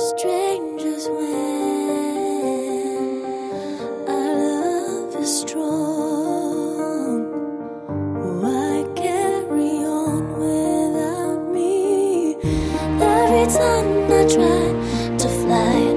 Strangers when our love is strong. Why carry on without me? Every time I try to fly